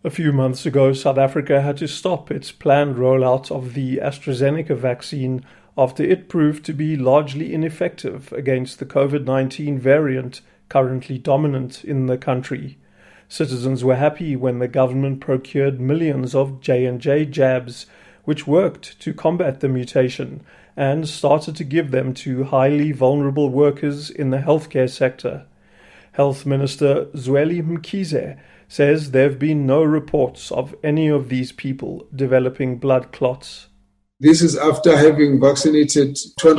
A few months ago, South Africa had to stop its planned rollout of the AstraZeneca vaccine after it proved to be largely ineffective against the COVID-19 variant currently dominant in the country. Citizens were happy when the government procured millions of J&J jabs, which worked to combat the mutation and started to give them to highly vulnerable workers in the healthcare sector. Health Minister Zweli Mkhize says there have been no reports of any of these people developing blood clots. This is after having vaccinated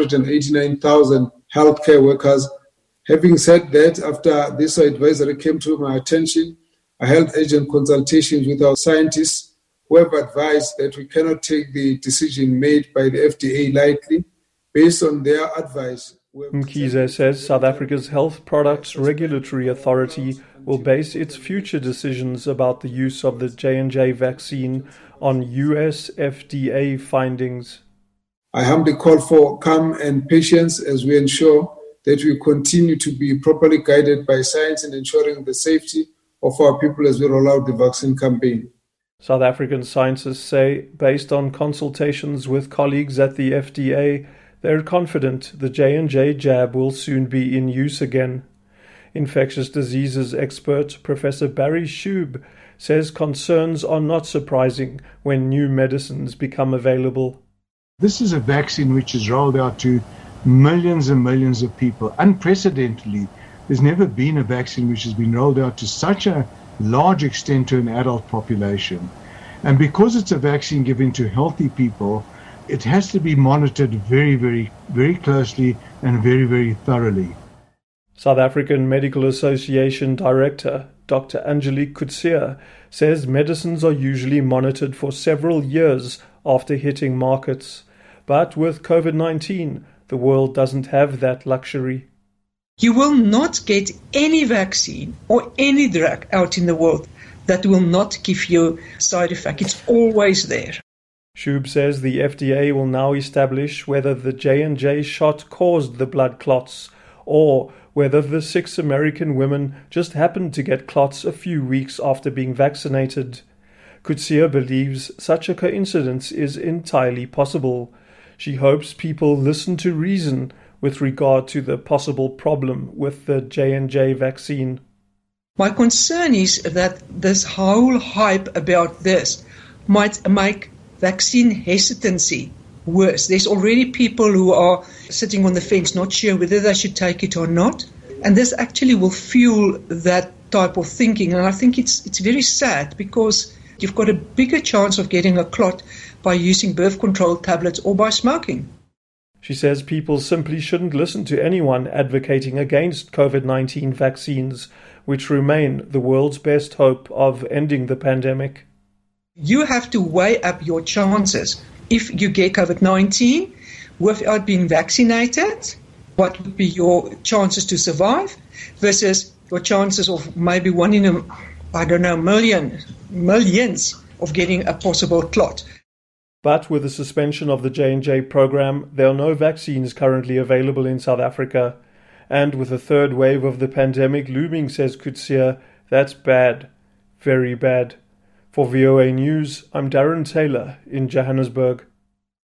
289,000 healthcare workers. Having said that, after this advisory came to my attention, I held urgent consultations with our scientists who have advised that we cannot take the decision made by the FDA lightly. Based on their advice, Mkhize says South Africa's Health Products Regulatory Authority will base its future decisions about the use of the J&J vaccine on US FDA findings. I humbly call for calm and patience as we ensure that we continue to be properly guided by science in ensuring the safety of our people as we roll out the vaccine campaign. South African scientists say, based on consultations with colleagues at the FDA, they're confident the J&J jab will soon be in use again. Infectious diseases expert Professor Barry Shube says concerns are not surprising when new medicines become available. This is a vaccine which is rolled out to millions and millions of people. Unprecedentedly, there's never been a vaccine which has been rolled out to such a large extent to an adult population. And because it's a vaccine given to healthy people, it has to be monitored very, very, very closely and very, very thoroughly. South African Medical Association Director Dr. Angelique Coetzee says medicines are usually monitored for several years after hitting markets. But with COVID-19, the world doesn't have that luxury. You will not get any vaccine or any drug out in the world that will not give you side effect. It's always there. Shube says the FDA will now establish whether the J&J shot caused the blood clots or whether the 6 American women just happened to get clots a few weeks after being vaccinated. Coetzee believes such a coincidence is entirely possible. She hopes people listen to reason with regard to the possible problem with the J&J vaccine. My concern is that this whole hype about this might make vaccine hesitancy worse. There's already people who are sitting on the fence, not sure whether they should take it or not. And this actually will fuel that type of thinking. And I think it's very sad because you've got a bigger chance of getting a clot by using birth control tablets or by smoking. She says people simply shouldn't listen to anyone advocating against COVID-19 vaccines, which remain the world's best hope of ending the pandemic. You have to weigh up your chances. If you get COVID-19 without being vaccinated, what would be your chances to survive versus your chances of maybe one in millions of getting a possible clot. But with the suspension of the J&J program, there are no vaccines currently available in South Africa. And with a third wave of the pandemic looming, says Coetzee, that's bad. Very bad. For VOA News, I'm Darren Taylor in Johannesburg.